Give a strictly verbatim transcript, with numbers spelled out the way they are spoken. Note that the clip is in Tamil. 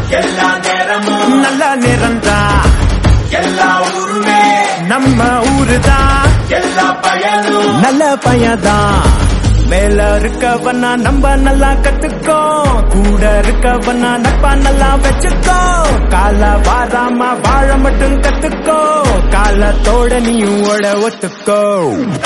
எல்லா நேரமும் நல்ல நேரம்தா எல்லா ஊருமே நம்ம ஊருதான் எல்லா பயனும் நல்ல பையதான் மேல இருக்கவனா நம்ம நல்லா கத்துக்கோ கூட இருக்கவனா நட்பா நல்லா வச்சுக்கோ கால வாராம வாழ மட்டும் கத்துக்கோ காலத்தோட நீயும் ஓட ஒத்துக்கோ